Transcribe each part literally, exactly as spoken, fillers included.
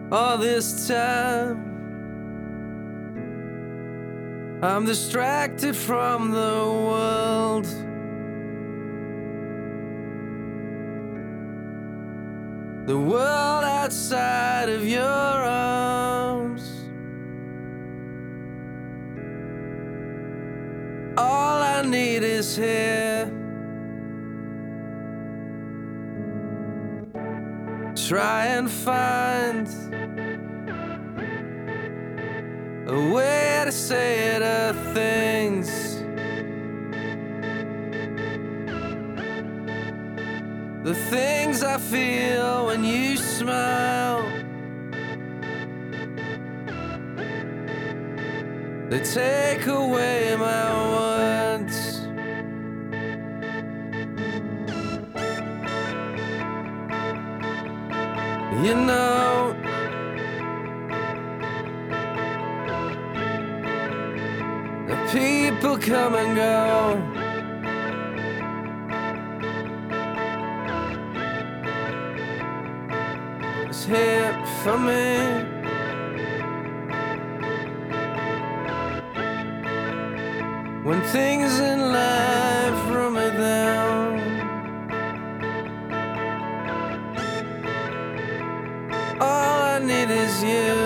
All this time I'm distracted from the world. The world outside of your arms. All I need is here. Try and find a way to say the things the things I feel when you smile. They take away my words. You know, the people come and go. It's here for me. When things in life run me down, all I need is you.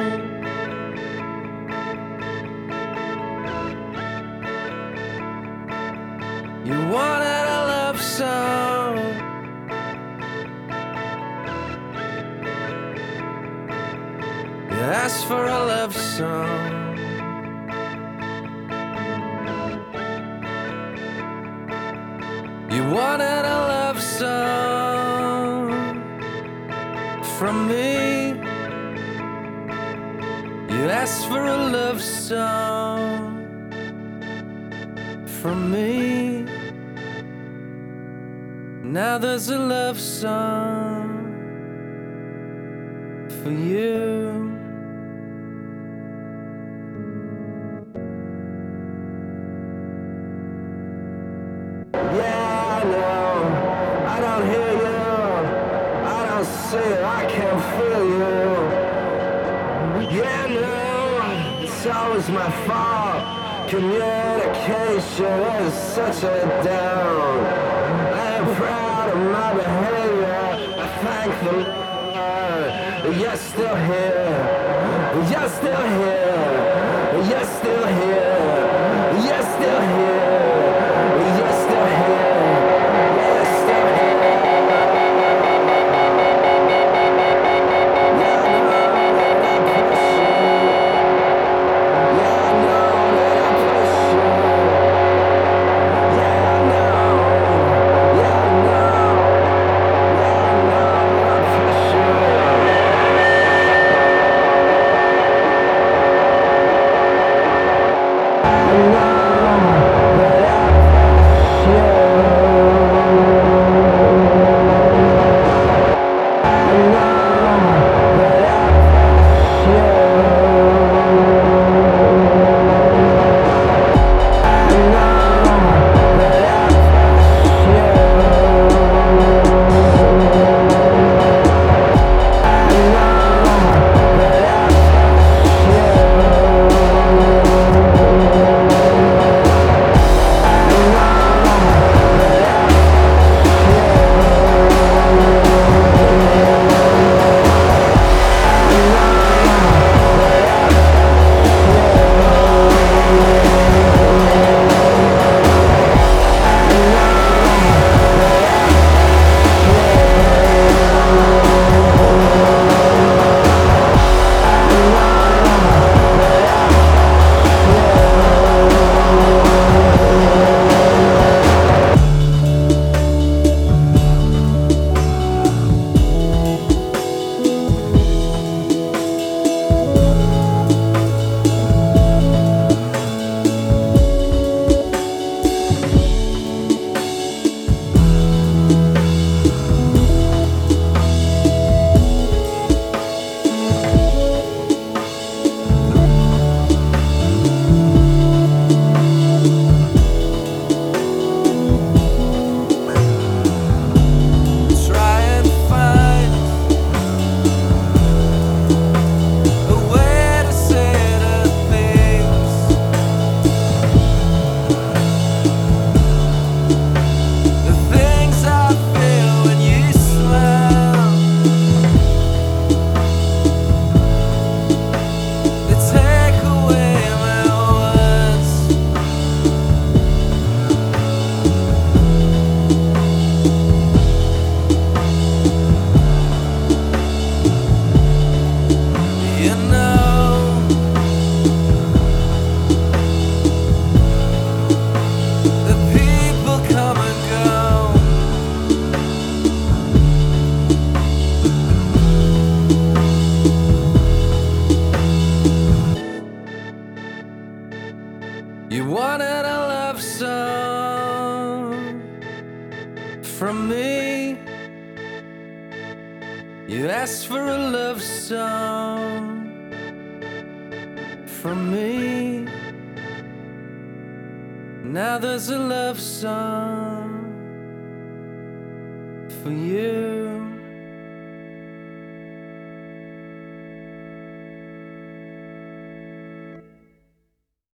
You wanted a love song, you asked for a love song. You wanted a love song from me. You asked for a love song from me. Now there's a love song for you. Yeah, I know, I don't hear you, I don't see it, I can't feel you. Yeah, no, it's always my fault. Communication is such a down. I am proud of my behavior, I thank the Lord. You're still here, you're still here, you're still here, you're still here. You're still here, you're still here. Yeah, I know that I push you. Yeah, I know that I push you. Yeah, I know. Yeah, I know. Yeah, I know that I push you. I know that I asked for a love song from me. Now there's a love song for you.